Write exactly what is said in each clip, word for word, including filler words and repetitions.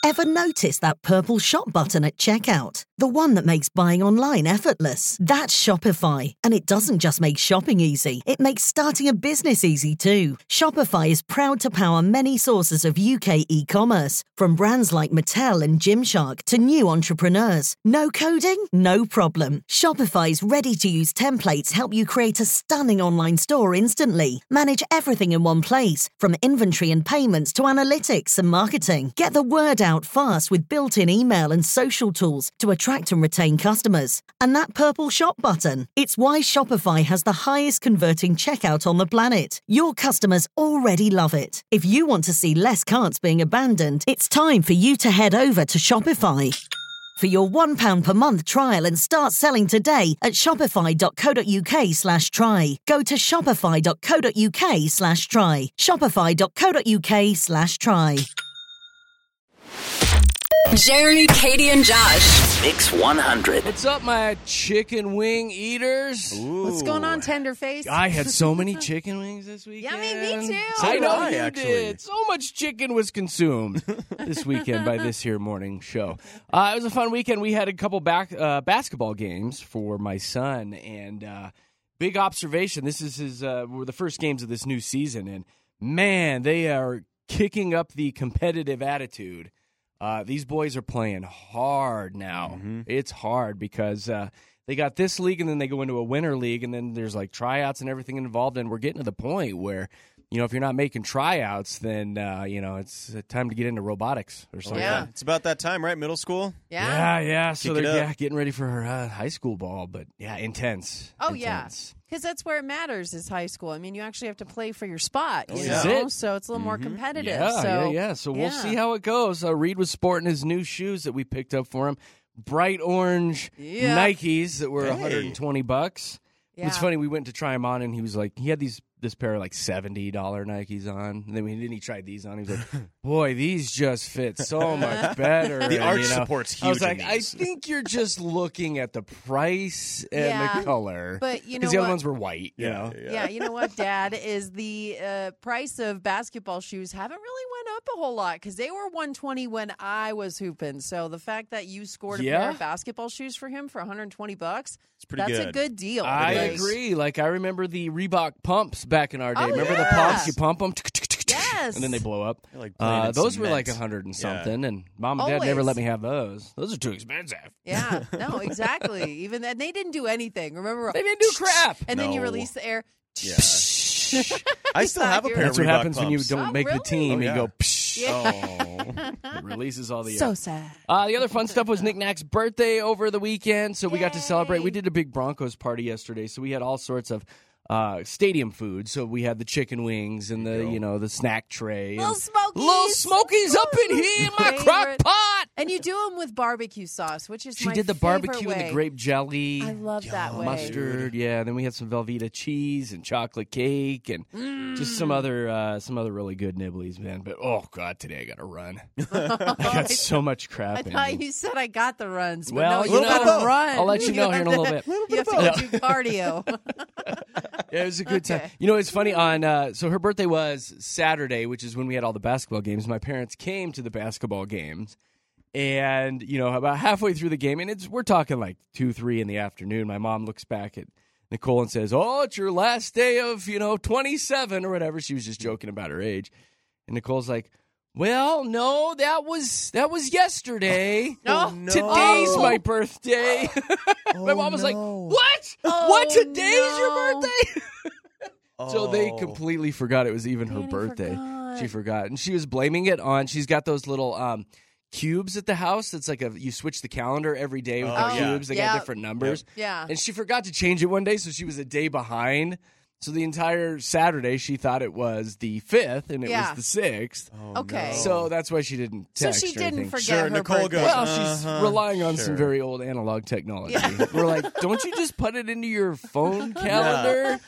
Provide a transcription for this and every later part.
Ever notice that purple shop button at checkout? The one that makes buying online effortless. That's Shopify. And it doesn't just make shopping easy, it makes starting a business easy too. Shopify is proud to power many sources of U K e-commerce, from brands like Mattel and Gymshark to new entrepreneurs. No coding? No problem. Shopify's ready-to-use templates help you create a stunning online store instantly. Manage everything in one place, from inventory and payments to analytics and marketing. Get the word out fast with built-in email and social tools to attract and retain customers. And that purple shop button, it's why Shopify has the highest converting checkout on the planet. Your customers already love it. If you want to see less carts being abandoned, it's time for you to head over to Shopify. For your one pound per month trial and start selling today at shopify.co.uk slash try. Go to shopify.co.uk slash try. Shopify.co.uk slash try. Jeremy, Katie, and Josh. Mix one hundred. What's up, my chicken wing eaters? Ooh. What's going on, Tenderface? I had so many chicken wings this weekend. Yummy, me too. So I know I, you actually. did. So much chicken was consumed this weekend by this here morning show. Uh, it was a fun weekend. We had a couple back uh, basketball games for my son, and uh, big observation. This is his uh, were the first games of this new season, and man, they are kicking up the competitive attitude. Uh, these boys are playing hard now. Mm-hmm. It's hard because uh, they got this league, and then they go into a winter league, and then there's like tryouts and everything involved. And we're getting to the point where, you know, if you're not making tryouts, then uh, you know it's time to get into robotics or something. Yeah, it's about that time, right? Middle school. Yeah, yeah. yeah. So Kick they're it yeah, getting ready for uh, high school ball, but yeah, intense. Oh intense. yeah. Because that's where it matters is high school. I mean, you actually have to play for your spot, you Oh, know? yeah. It. So it's a little Mm-hmm. more competitive. Yeah, so, yeah, yeah. So we'll yeah. see how it goes. Uh, Reed was sporting his new shoes that we picked up for him, bright orange Yeah. Nikes that were Hey. one hundred twenty bucks. Yeah. It's funny. We went to try them on, and he was like, he had these this pair of like seventy dollar Nikes on. And then, we, then he tried these on. He was like, boy, these just fit so much better. The And, arch you know, support's huge. I was like, in I these. think you're just looking at the price and Yeah. the color. But you know Because the what? other ones were white, you know? Yeah, you know what, Dad, is the uh, price of basketball shoes haven't really went up a whole lot because they were one hundred twenty when I was hooping. So the fact that you scored a Yeah. pair of basketball shoes for him for one hundred twenty bucks, It's pretty that's good. a good deal. I Like, agree. Like, I remember the Reebok pumps back in our day. Oh, remember the yeah. pumps? You pump them, Yes. and then they blow up. They're like playing Uh, in those were cement. like a hundred and Yeah. something, and Mom and Dad never Always. let me have those. Those are too expensive. Yeah, no, exactly. Even then, they didn't do anything. Remember? They didn't do crap. And then you No. release the air. Yeah. I still have a pair That's of what Reebok happens when you pumps. don't Oh, make really? the team. Oh, You yeah. go, psh. Yeah. Oh. It releases all the So air. sad. Uh, the other fun stuff was Nick Nack's birthday over the weekend, so we got to celebrate. Yay. We did a big Broncos party yesterday, so we had all sorts of uh, stadium food. So we had the chicken wings and the you know the snack tray, Little and Smokies. little Smokies up in here in my Favorite. crock pot. And you do them with barbecue sauce, which is She my did the favorite barbecue way. and the grape jelly. I love that way. Mustard, yeah. Then we had some Velveeta cheese and chocolate cake and just some other uh, some other really good nibblies, man. But oh god, today I got to run. I got so much crap. I in thought me. you said I got the runs, but Well, no, you you know, got to run. I'll let you know here in a little bit. You have to go do cardio. Yeah, it was a good time. Okay. You know, it's funny. On uh, so her birthday was Saturday, which is when we had all the basketball games. My parents came to the basketball games, and you know, about halfway through the game, and it's we're talking like two, three in the afternoon. My mom looks back at Nicole and says, "Oh, it's your last day of you know twenty-seven or whatever." She was just joking about her age, and Nicole's like, "Well, no, that was that was yesterday. Oh, no. Today's Oh. my birthday." My mom was like, no. "What? Oh, what? Today's no. your birthday?" So they Oh. completely forgot it was even her Danny birthday. forgot. She forgot, and she was blaming it on. She's got those little um, cubes at the house. It's like a you switch the calendar every day with Oh, the yeah. cubes. They Yeah. got different numbers. Yeah. And she forgot to change it one day, so she was a day behind. So the entire Saturday, she thought it was the fifth, and it Yeah. was the sixth. Oh, Okay. no. So that's why she didn't So text she or didn't anything. forget Sure, her Nicole birthday. goes, Well, she's Uh-huh. relying on Sure. some very old analog technology. Yeah. We're like, don't you just put it into your phone calendar? I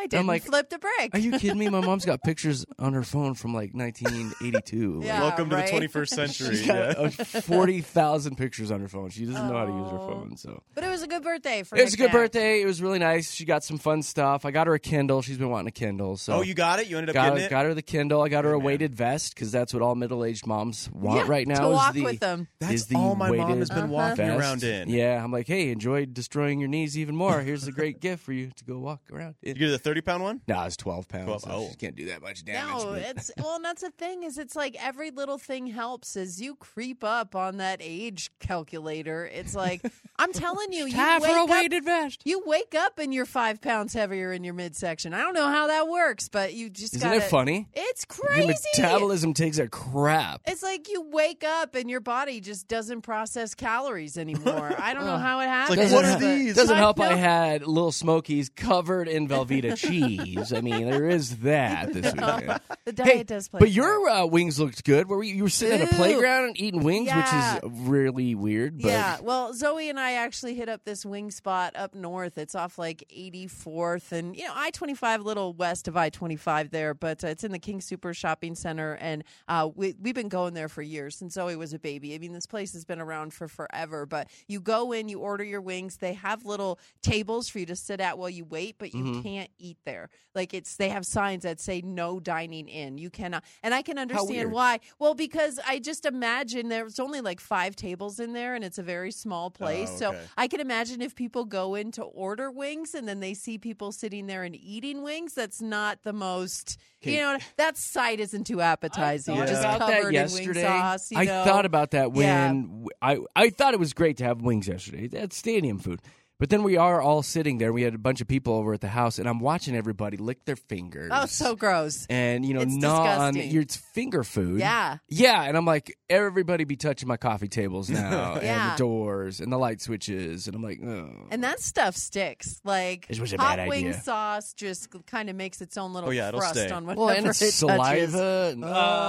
I didn't like, flip the brick. Are you kidding me? My mom's got pictures on her phone from like nineteen eighty-two. Yeah. Welcome to right? the twenty-first century. She's got Yeah. uh, forty thousand pictures on her phone. She doesn't know how to use her Oh. phone. So But it was a good birthday for it was a good Nick Nack. birthday. It was really nice. She got some fun stuff. I got her a Kindle. She's been wanting a Kindle. So Oh, you got it? You ended up got, getting it? got her the Kindle. I got her a man. weighted vest because that's what all middle-aged moms want Yeah, right now. to is walk the, with them. That's is the all my mom weighted has been Uh-huh. walking vest. around in. Yeah, I'm like, hey, enjoy destroying your knees even more. Here's a great gift for you to go walk around in. You get the thirty-pound one? No, it's twelve pounds. twelve, so oh. She can't do that much damage. No, but- it's well, and that's the thing is, it's like every little thing helps as you creep up on that age calculator. It's like I'm telling you, you Time wake for a up, weighted vest. you wake up and you're five pounds heavier in your midsection. I don't know how that works, but you just Isn't gotta, it funny? It's Your crazy. metabolism takes a crap. It's like you wake up and your body just doesn't process calories anymore. I don't know how it happens. like, what are but- these? Doesn't I help I know. had Little Smokies covered in Velveeta cheese. I mean, there is that this weekend. The diet Hey, does play. but a your part. uh, wings looked good. Were you, you were sitting at a Ooh. playground and eating wings, Yeah. which is really weird. But Yeah, well, Zoe and I actually hit up this wing spot up north. It's off like eighty-fourth and, you know, I twenty-five, a little west of I twenty-five there, but uh, it's in the King Super Shopping Center. And uh, we, we've been going there for years since Zoe was a baby. I mean, this place has been around for forever, but you go in, you order your wings. They have little tables for you to sit at while you wait, but you Mm-hmm. can't eat there. Like it's, they have signs that say no dining in. You cannot. And I can understand weird. why. Well, because I just imagine there's only like five tables in there and it's a very small place. Oh, So okay. I can imagine if people go in to order wings and then they see people sitting there and eating wings, that's not the most, you know, that sight isn't too appetizing. I thought Just about covered that in wing yesterday. sauce. You I know? thought about that when Yeah. w- I I thought it was great to have wings yesterday. That's stadium food. But then we are all sitting there. We had a bunch of people over at the house, and I'm watching everybody lick their fingers. Oh, so gross. And, you know, It's gnaw on disgusting. your it's finger food. Yeah. Yeah, and I'm like, everybody be touching my coffee tables now, and Yeah. the doors, and the light switches, and I'm like, oh. And that stuff sticks. Like It was a hot bad wing idea. sauce just kind of makes its own little Oh, yeah, it'll crust stay. on whatever Well, and it it's touches. saliva. And,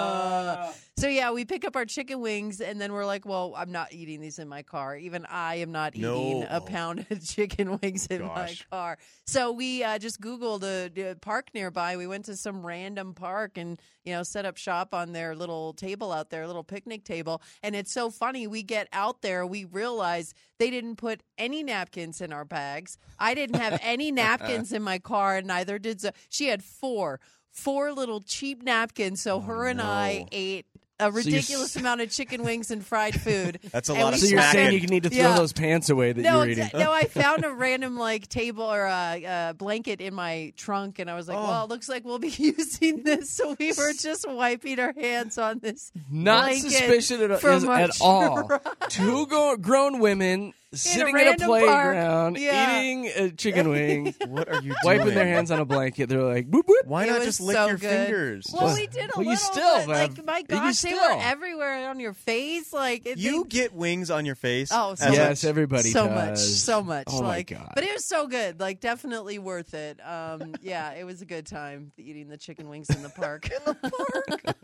Uh, so yeah, we pick up our chicken wings, and then we're like, "Well, I'm not eating these in my car. Even I am not No. eating a Oh. pound of chicken wings in my Gosh. car." So we uh, just Googled a, a park nearby. We went to some random park and you know set up shop on their little table out there, little picnic table. And it's so funny. We get out there, we realize they didn't put any napkins in our bags. I didn't have any napkins in my car, and neither did Zoe. She had four. Four little cheap napkins, so her and I no. ate a you're ridiculous s- amount of chicken wings and fried food. That's a And lot we of So you're sat- saying smacking. you need to throw Yeah. those pants away that No, you're eating? exa- no, I found a random like table or a, uh blanket in my trunk, and I was like, Oh. "Well, it looks like we'll be using this." So we were just wiping our hands on this. Not blanket suspicious at, from our at all. truck. Two go- grown women sitting at a random park. playground Yeah. eating uh, chicken wings, What are you doing? wiping their hands on a blanket. They're like, boop, boop. Why It not was just lick so your good. fingers? Well, Just- we did a Well, you little, still but, like have- my you gosh, they were still- everywhere on your face. Like it, you they, get wings on your face? Oh, so as a- Yes, everybody so does. much, so much. Oh, my like, God. But it was so good. Like, definitely worth it. Um, yeah, it was a good time eating the chicken wings in the park. in the park.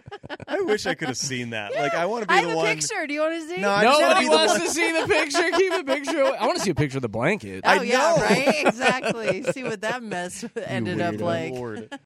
I wish I could have seen that. Like, I want to be I the have a one. picture. Do you want to see? No, I just wanna Nobody be the wants one- to see the picture. Keep the picture. I want to see a picture of the blanket. Oh I yeah, know. right. Exactly. See what that mess ended up weirdo. like. Lord.